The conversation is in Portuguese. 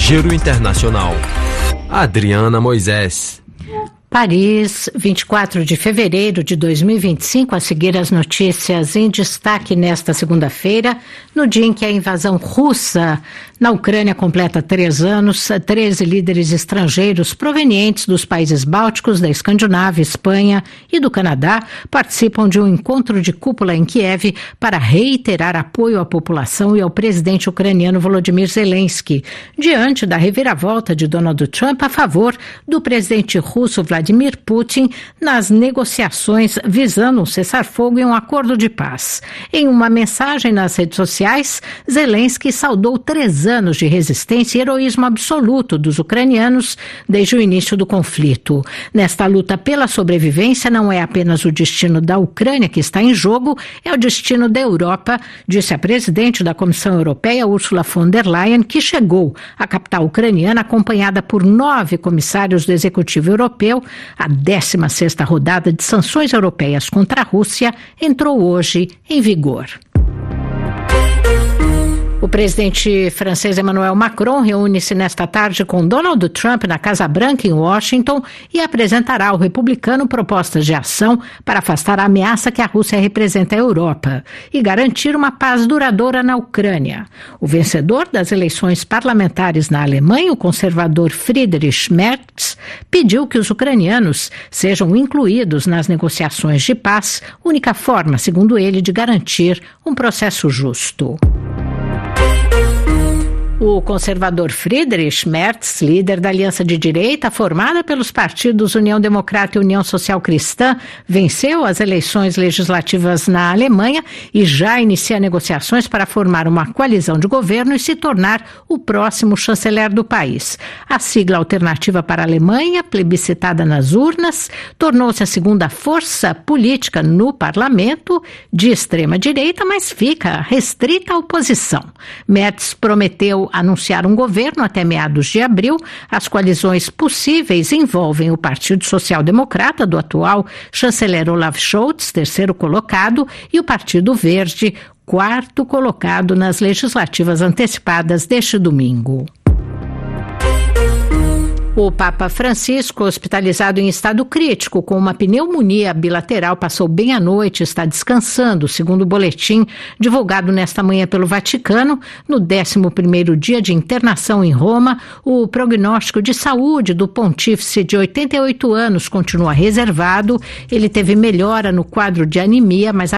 Giro Internacional. Adriana Moisés. Paris, 24 de fevereiro de 2025, a seguir as notícias em destaque nesta segunda-feira, no dia em que a invasão russa na Ucrânia completa 3 anos, 13 líderes estrangeiros provenientes dos países bálticos, da Escandinávia, Espanha e do Canadá participam de um encontro de cúpula em Kiev para reiterar apoio à população e ao presidente ucraniano Volodymyr Zelensky, diante da reviravolta de Donald Trump a favor do presidente russo Vladimir Putin nas negociações visando um cessar-fogo e um acordo de paz. Em uma mensagem nas redes sociais, Zelensky saudou 3 anos de resistência e heroísmo absoluto dos ucranianos desde o início do conflito. Nesta luta pela sobrevivência, não é apenas o destino da Ucrânia que está em jogo, é o destino da Europa, disse a presidente da Comissão Europeia, Ursula von der Leyen, que chegou à capital ucraniana acompanhada por 9 comissários do Executivo Europeu. A 16ª rodada de sanções europeias contra a Rússia entrou hoje em vigor. O presidente francês Emmanuel Macron reúne-se nesta tarde com Donald Trump na Casa Branca, em Washington, e apresentará ao republicano propostas de ação para afastar a ameaça que a Rússia representa à Europa e garantir uma paz duradoura na Ucrânia. O vencedor das eleições parlamentares na Alemanha, o conservador Friedrich Merz, pediu que os ucranianos sejam incluídos nas negociações de paz, única forma, segundo ele, de garantir um processo justo. O conservador Friedrich Merz, líder da aliança de direita formada pelos partidos União Democrata e União Social Cristã, venceu as eleições legislativas na Alemanha e já inicia negociações para formar uma coalizão de governo e se tornar o próximo chanceler do país. A sigla Alternativa para a Alemanha, plebiscitada nas urnas, tornou-se a segunda força política no parlamento de extrema-direita, mas fica restrita à oposição. Merz prometeu anunciar um governo até meados de abril. As coalizões possíveis envolvem o Partido Social Democrata, do atual chanceler Olaf Scholz, 3º colocado, e o Partido Verde, 4º colocado nas legislativas antecipadas deste domingo. O Papa Francisco, hospitalizado em estado crítico com uma pneumonia bilateral, passou bem a noite e está descansando, segundo o boletim divulgado nesta manhã pelo Vaticano. No 11º dia de internação em Roma, o prognóstico de saúde do pontífice de 88 anos continua reservado. Ele teve melhora no quadro de anemia, mas